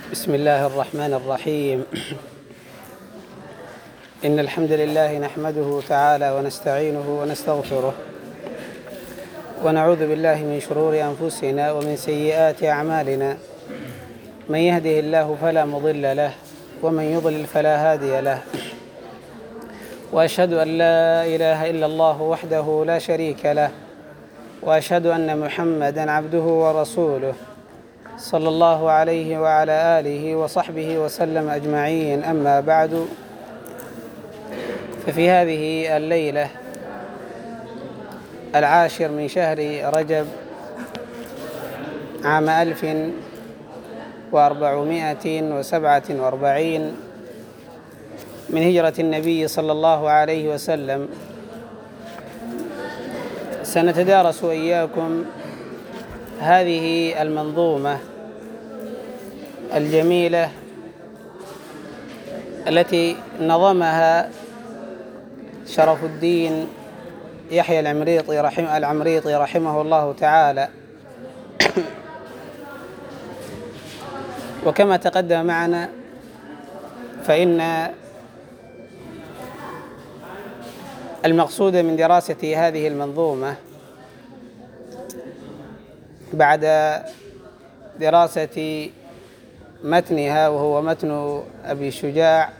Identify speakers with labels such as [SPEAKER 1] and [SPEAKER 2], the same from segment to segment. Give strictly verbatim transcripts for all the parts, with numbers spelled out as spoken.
[SPEAKER 1] بسم الله الرحمن الرحيم. إن الحمد لله نحمده تعالى ونستعينه ونستغفره ونعوذ بالله من شرور أنفسنا ومن سيئات أعمالنا. من يهده الله فلا مضل له ومن يضلل فلا هادي له، وأشهد أن لا إله إلا الله وحده لا شريك له، وأشهد أن محمدًا عبده ورسوله صلى الله عليه وعلى آله وصحبه وسلم أجمعين. أما بعد، ففي هذه الليلة العاشر من شهر رجب عام ألف وأربعمائة وسبعة وأربعين من هجرة النبي صلى الله عليه وسلم، سنتدارس وإياكم هذه المنظومة الجميلة التي نظمها شرف الدين يحيى العمريطي رحمه, العمريطي رحمه الله تعالى. وكما تقدم معنا فإن المقصود من دراسة هذه المنظومة بعد دراسة متنها، وهو متن أبي شجاع،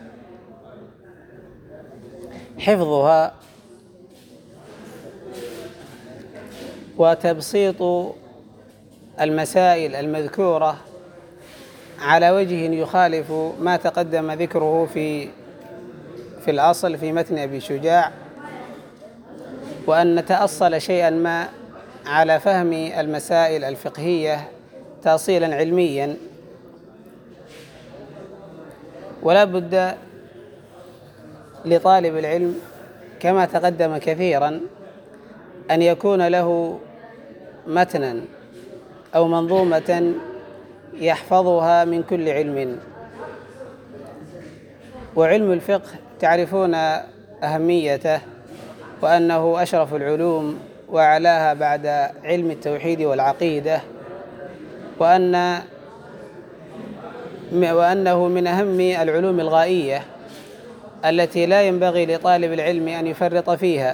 [SPEAKER 1] حفظها وتبسيط المسائل المذكورة على وجه يخالف ما تقدم ذكره في في الأصل في متن أبي شجاع، وأن نتأصل شيئا ما على فهم المسائل الفقهية تأصيلا علميا. ولا بد لطالب العلم كما تقدم كثيرا أن يكون له متنا أو منظومة يحفظها من كل علم. وعلم الفقه تعرفون أهميته، وأنه أشرف العلوم وأعلاها بعد علم التوحيد والعقيدة، وأن وأنه من أهم العلوم الغائية التي لا ينبغي لطالب العلم أن يفرط فيها.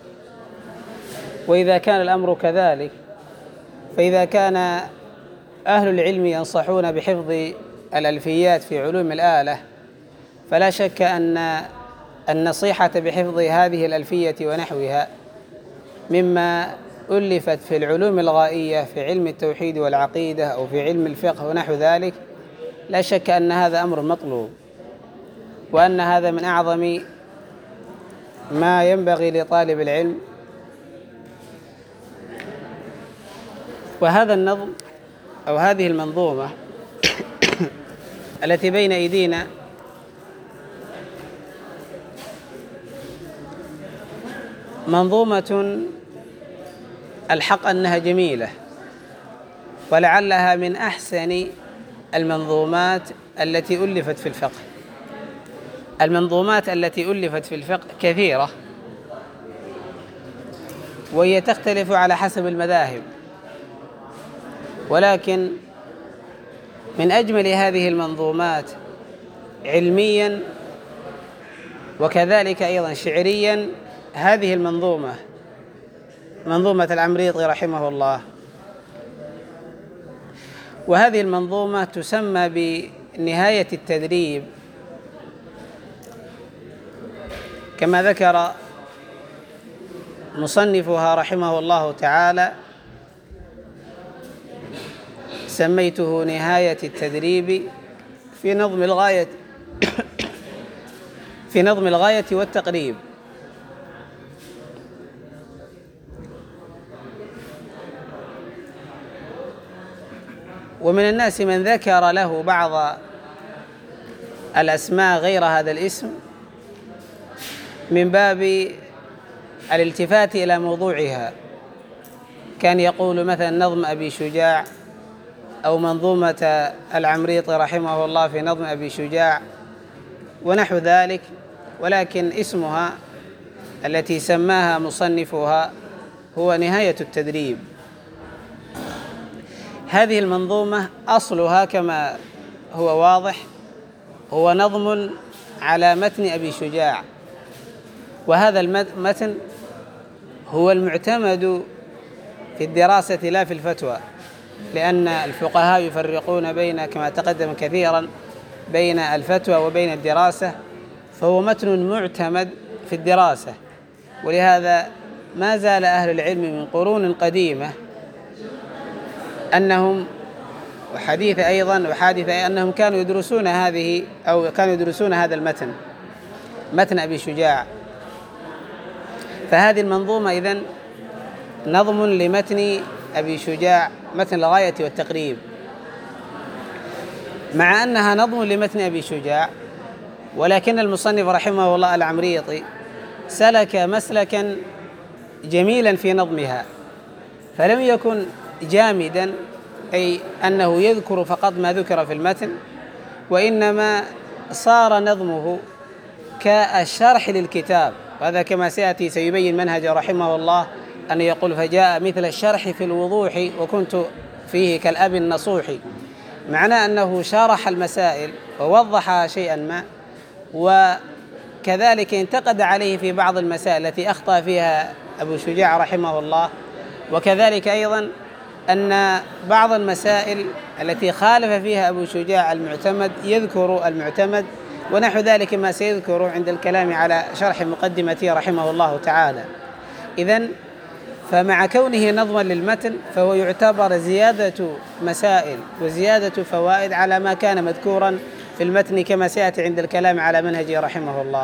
[SPEAKER 1] وإذا كان الأمر كذلك، فإذا كان أهل العلم ينصحون بحفظ الألفيات في علوم الآلة، فلا شك أن النصيحة بحفظ هذه الألفية ونحوها مما ألفت في العلوم الغائية في علم التوحيد والعقيدة أو في علم الفقه ونحو ذلك، لا شك أن هذا أمر مطلوب، وأن هذا من أعظم ما ينبغي لطالب العلم. وهذا النظم أو هذه المنظومة التي بين أيدينا منظومة الحق أنها جميلة، ولعلها من أحسن المنظومات التي ألفت في الفقه. المنظومات التي ألفت في الفقه كثيرة، وهي تختلف على حسب المذاهب، ولكن من أجمل هذه المنظومات علميا وكذلك أيضا شعريا هذه المنظومة، منظومة العمريطي رحمه الله. وهذه المنظومة تسمى بنهاية التدريب، كما ذكر مصنفها رحمه الله تعالى: سميته نهاية التدريب في نظم الغاية في نظم الغاية والتقريب. ومن الناس من ذكر له بعض الأسماء غير هذا الاسم من باب الالتفات إلى موضوعها، كان يقول مثلا نظم أبي شجاع، أو منظومة العمريطي رحمه الله في نظم أبي شجاع ونحو ذلك، ولكن اسمها التي سماها مصنفها هو نهاية التدريب. هذه المنظومة أصلها كما هو واضح، هو نظم على متن أبي شجاع، وهذا المتن هو المعتمد في الدراسة لا في الفتوى، لأن الفقهاء يفرقون بين كما تقدم كثيرا بين الفتوى وبين الدراسة، فهو متن معتمد في الدراسة. ولهذا ما زال أهل العلم من قرون قديمة أنهم وحديث أيضا وحادث أنهم كانوا يدرسون هذه أو كانوا يدرسون هذا المتن، متن أبي شجاع. فهذه المنظومة إذن نظم لمتن أبي شجاع، متن الغاية والتقريب، مع أنها نظم لمتن أبي شجاع، ولكن المصنف رحمه الله العمريطي سلك مسلكا جميلا في نظمها، فلم يكن جامدا، أي أنه يذكر فقط ما ذكر في المتن، وإنما صار نظمه كالشرح للكتاب. وهذا كما سيأتي سيبين منهج رحمه الله أن يقول فجاء مثل الشرح في الوضوح وكنت فيه كالأب النصوح، معنى أنه شرح المسائل ووضح شيئا ما، وكذلك انتقد عليه في بعض المسائل التي أخطأ فيها أبو شجاع رحمه الله، وكذلك أيضا أن بعض المسائل التي خالف فيها أبو شجاع المعتمد يذكر المعتمد، ونحو ذلك ما سيذكر عند الكلام على شرح مقدمته رحمه الله تعالى. إذن فمع كونه نظما للمتن فهو يعتبر زيادة مسائل وزيادة فوائد على ما كان مذكورا في المتن، كما سيأتي عند الكلام على منهجه رحمه الله.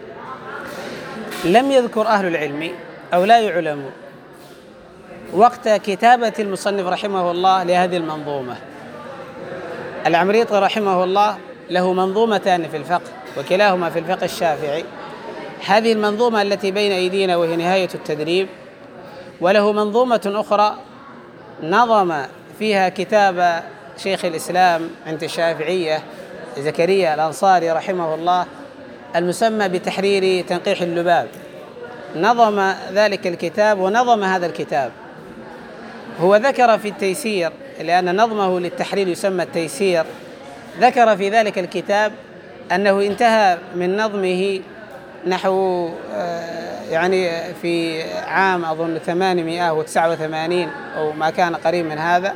[SPEAKER 1] لم يذكر أهل العلم أو لا يعلم وقت كتابة المصنف رحمه الله لهذه المنظومة. العمريطي رحمه الله له منظومتان في الفقه، وكلاهما في الفقه الشافعي. هذه المنظومة التي بين أيدينا وهي نهاية التدريب، وله منظومة أخرى نظم فيها كتاب شيخ الإسلام عند الشافعية زكريا الأنصاري رحمه الله المسمى بتحرير تنقيح اللباب. نظم ذلك الكتاب ونظم هذا الكتاب. هو ذكر في التيسير، لأن نظمه للتحرير يسمى التيسير، ذكر في ذلك الكتاب أنه انتهى من نظمه نحو يعني في عام أظن ثمانمائة وتسعة وثمانين أو ما كان قريب من هذا،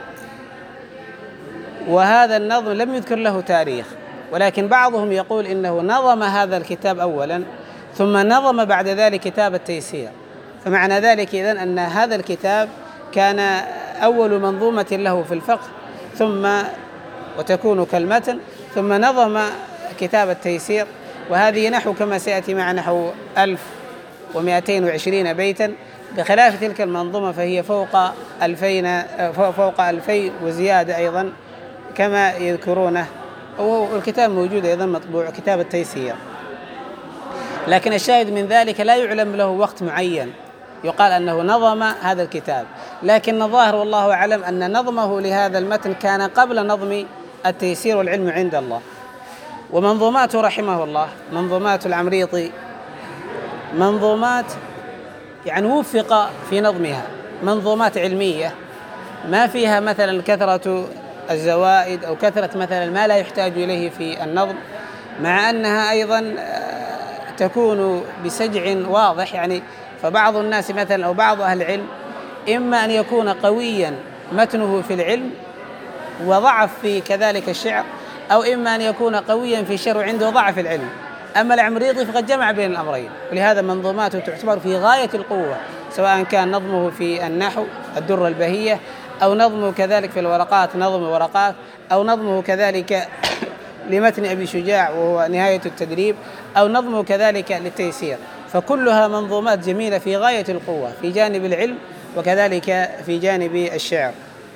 [SPEAKER 1] وهذا النظم لم يذكر له تاريخ، ولكن بعضهم يقول إنه نظم هذا الكتاب أولا ثم نظم بعد ذلك كتاب التيسير. فمعنى ذلك إذن أن هذا الكتاب كان أول منظومة له في الفقه، ثم وتكون كالمتن، ثم نظم كتاب التيسير، وهذه نحو كما سيأتي مع نحو ألف ومئتين وعشرين بيتا، بخلاف تلك المنظومة فهي فوق ألفين فوق ألفين وزيادة أيضا كما يذكرونه، والكتاب موجود أيضا مطبوع كتاب التيسير. لكن الشاهد من ذلك لا يعلم له وقت معين يقال أنه نظم هذا الكتاب، لكن الظاهر والله أعلم أن نظمه لهذا المتن كان قبل نظم التيسير والعلم عند الله. ومنظوماته رحمه الله، منظومات العمريطي منظومات يعني وفق في نظمها، منظومات علمية ما فيها مثلا كثرة الزوائد أو كثرة مثلا ما لا يحتاج إليه في النظم، مع أنها أيضا تكون بسجع واضح. يعني فبعض الناس مثلا أو بعض أهل العلم إما أن يكون قويا متنه في العلم وضعف في كذلك الشعر، أو إما أن يكون قويا في الشعر وعنده ضعف العلم. أما العمريطي فقد جمع بين الأمرين، ولهذا منظوماته تعتبر في غاية القوة، سواء كان نظمه في النحو الدرة البهية، أو نظمه كذلك في الورقات نظم ورقات، أو نظمه كذلك لمتن أبي شجاع وهو نهاية التدريب، أو نظمه كذلك للتيسير. فكلها منظومات جميلة في غاية القوة في جانب العلم وكذلك في جانب الشعر.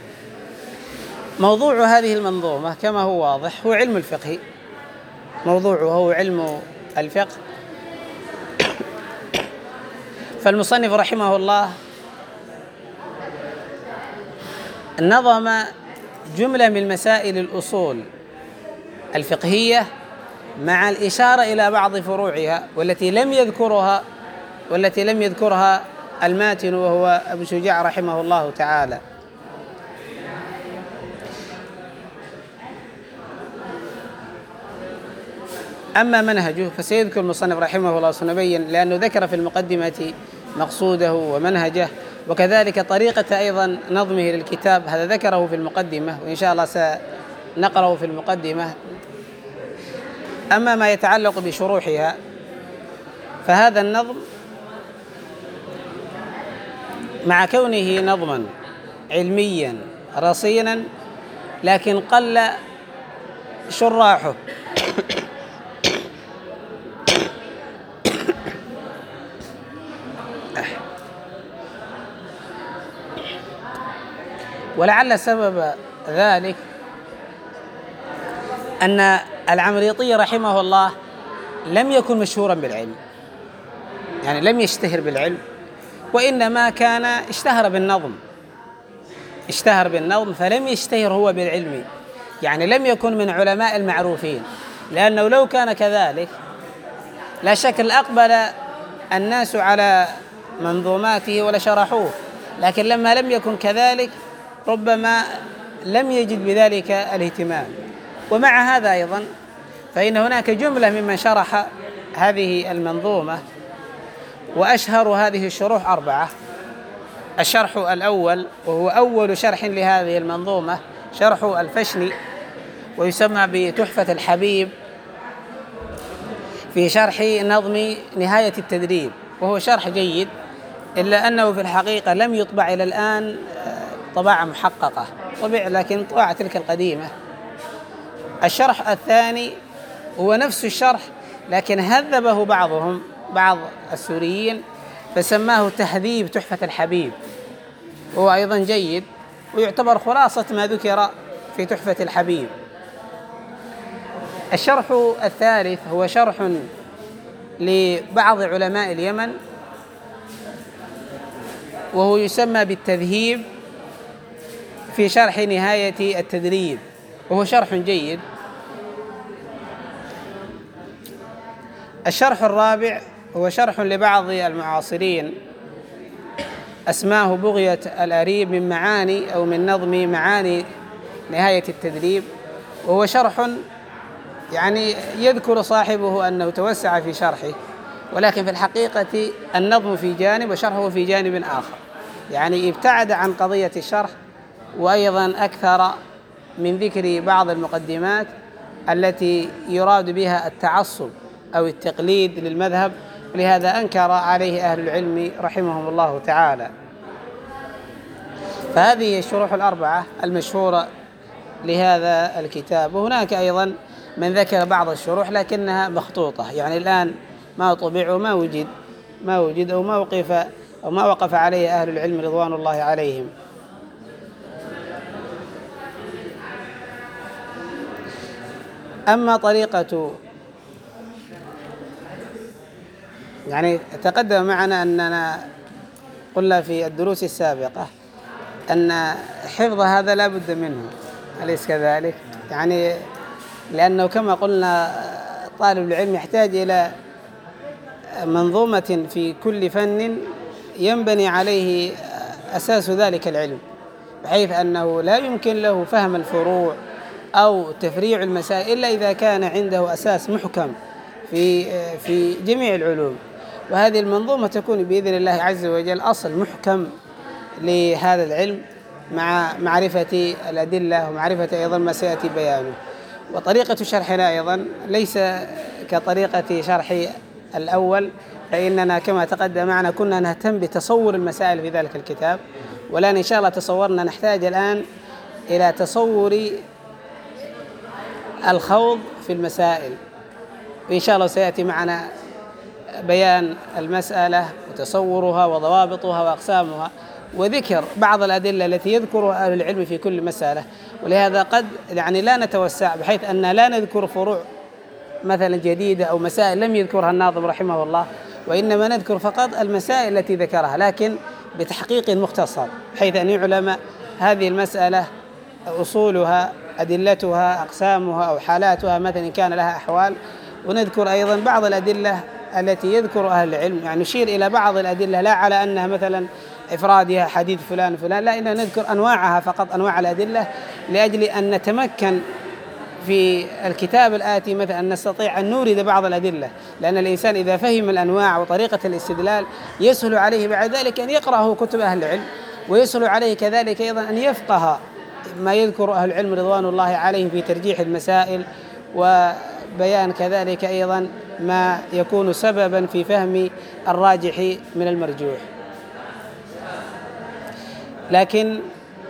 [SPEAKER 1] موضوع هذه المنظومة كما هو واضح هو علم الفقه، موضوعه هو علم الفقه. فالمصنف رحمه الله نظم جملة من مسائل الأصول الفقهية مع الإشارة إلى بعض فروعها والتي لم يذكرها والتي لم يذكرها الماتن وهو أبو شجاع رحمه الله تعالى. أما منهجه فسيذكر المصنف رحمه الله سنبين، لأنه ذكر في المقدمة مقصوده ومنهجه، وكذلك طريقة أيضا نظمه للكتاب، هذا ذكره في المقدمة وإن شاء الله سنقرأه في المقدمة. أما ما يتعلق بشروحها فهذا النظم مع كونه نظما علميا رصينا لكن قل شراحه ولعل سبب ذلك أن العمريطي رحمه الله لم يكن مشهورا بالعلم، يعني لم يشتهر بالعلم، وإنما كان اشتهر بالنظم اشتهر بالنظم فلم يشتهر هو بالعلم، يعني لم يكن من علماء المعروفين، لأنه لو كان كذلك لا شك أقبل الناس على منظوماته ولشرحوه، لكن لما لم يكن كذلك ربما لم يجد بذلك الاهتمام. ومع هذا أيضا فإن هناك جملة ممن شرح هذه المنظومة، وأشهر هذه الشروح أربعة. الشرح الأول وهو أول شرح لهذه المنظومة شرح الفشني، ويسمى بتحفة الحبيب في شرح نظم نهاية التدريب، وهو شرح جيد، إلا أنه في الحقيقة لم يطبع إلى الآن طباعة محققة، طبع لكن طباعة تلك القديمة. الشرح الثاني هو نفس الشرح لكن هذبه بعضهم بعض السوريين فسماه تهذيب تحفة الحبيب، وهو أيضا جيد ويعتبر خلاصة ما ذكر في تحفة الحبيب. الشرح الثالث هو شرح لبعض علماء اليمن، وهو يسمى بالتذهيب في شرح نهاية التدريب، وهو شرح جيد. الشرح الرابع هو شرح لبعض المعاصرين أسماه بغية الأريب من معاني أو من نظم معاني نهاية التدريب، وهو شرح يعني يذكر صاحبه أنه توسع في شرحه، ولكن في الحقيقة النظم في جانب وشرحه في جانب آخر، يعني ابتعد عن قضية الشرح، وأيضا أكثر من ذكر بعض المقدمات التي يراد بها التعصب أو التقليد للمذهب، لهذا أنكر عليه أهل العلم رحمهم الله تعالى. فهذه الشروح الأربعة المشهورة لهذا الكتاب. وهناك أيضا من ذكر بعض الشروح لكنها مخطوطة، يعني الآن ما طبع وما وجد ما وجد أو ما وقف أو ما وقف عليه أهل العلم رضوان الله عليهم. أما طريقة، يعني تقدم معنا أننا قلنا في الدروس السابقة أن حفظ هذا لا بد منه، أليس كذلك؟ يعني لأنه كما قلنا طالب العلم يحتاج إلى منظومة في كل فن ينبني عليه أساس ذلك العلم، بحيث أنه لا يمكن له فهم الفروع أو تفريع المسائل إلا إذا كان عنده أساس محكم في في جميع العلوم. وهذه المنظومة تكون بإذن الله عز وجل أصل محكم لهذا العلم مع معرفة الأدلة ومعرفة أيضا ما سيأتي بيانه. وطريقة شرحنا أيضا ليس كطريقة شرح الأول، فإننا كما تقدم معنا كنا نهتم بتصور المسائل في ذلك الكتاب، والآن إن شاء الله تصورنا نحتاج الآن إلى تصور الخوض في المسائل، وإن شاء الله سيأتي معنا بيان المسألة وتصورها وضوابطها وأقسامها وذكر بعض الأدلة التي يذكرها أهل العلم في كل مسألة. ولهذا قد يعني لا نتوسع بحيث أن لا نذكر فروع مثلا جديدة أو مسائل لم يذكرها الناظم رحمه الله، وإنما نذكر فقط المسائل التي ذكرها لكن بتحقيق مختصر، بحيث أن يعلم هذه المسألة أصولها أدلتها أقسامها أو حالاتها مثلا إن كان لها أحوال. ونذكر أيضا بعض الأدلة التي يذكر أهل العلم، يعني نشير إلى بعض الأدلة لا على أنها مثلا إفرادها حديث فلان فلان، لا، إننا نذكر أنواعها فقط، أنواع الأدلة، لأجل أن نتمكن في الكتاب الآتي مثلا نستطيع أن نورد بعض الأدلة، لأن الإنسان إذا فهم الأنواع وطريقة الاستدلال يسهل عليه بعد ذلك أن يقرأه كتب أهل العلم، ويسهل عليه كذلك أيضا أن يفقه ما يذكر أهل العلم رضوان الله عليهم في ترجيح المسائل وبيان كذلك أيضا ما يكون سببا في فهم الراجح من المرجوح. لكن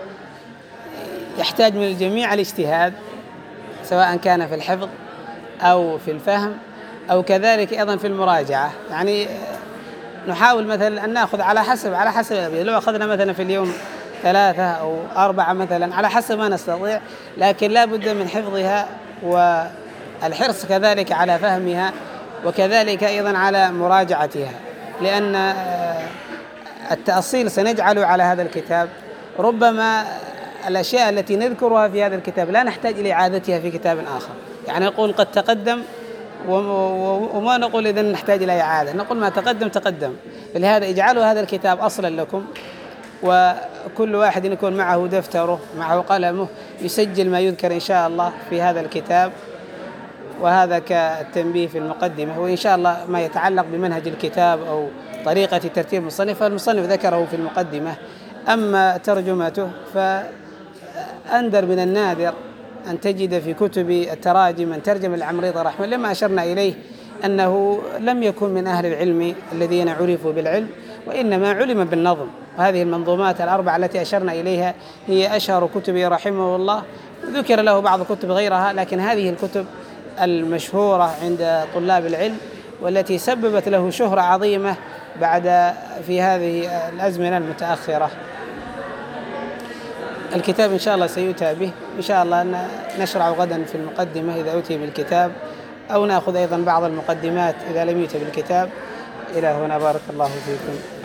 [SPEAKER 1] يحتاج من الجميع الاجتهاد، سواء كان في الحفظ أو في الفهم أو كذلك أيضا في المراجعة. يعني نحاول مثلا أن نأخذ على حسب على حسب لو أخذنا مثلا في اليوم ثلاثة أو أربعة مثلا على حسب ما نستطيع، لكن لا بد من حفظها والحرص كذلك على فهمها وكذلك أيضا على مراجعتها، لأن التأصيل سنجعله على هذا الكتاب. ربما الأشياء التي نذكرها في هذا الكتاب لا نحتاج إلى إعادتها في كتاب آخر، يعني نقول قد تقدم وما نقول إذن نحتاج إلى إعادة، نقول ما تقدم تقدم. فلهذا اجعلوا هذا الكتاب أصلا لكم، وكل واحد يكون معه دفتره معه قلمه يسجل ما يذكر إن شاء الله في هذا الكتاب. وهذا كالتنبيه في المقدمة. وإن شاء الله ما يتعلق بمنهج الكتاب أو طريقة ترتيب المصنف فالمصنف ذكره في المقدمة. أما ترجمته فأندر من النادر أن تجد في كتب التراجم من ترجم العمريطي رحمه الله، لما أشرنا إليه أنه لم يكن من أهل العلم الذين عرفوا بالعلم، وإنما علم بالنظم. وهذه المنظومات الأربعة التي أشرنا إليها هي أشهر كتبه رحمه الله، ذكر له بعض كتب غيرها، لكن هذه الكتب المشهورة عند طلاب العلم والتي سببت له شهرة عظيمة بعد في هذه الأزمنة المتأخرة. الكتاب إن شاء الله سيؤتى به، إن شاء الله نشرع غدا في المقدمة إذا أتي بالكتاب، أو نأخذ أيضا بعض المقدمات إذا لم يؤتى بالكتاب. إلى هنا، بارك الله فيكم.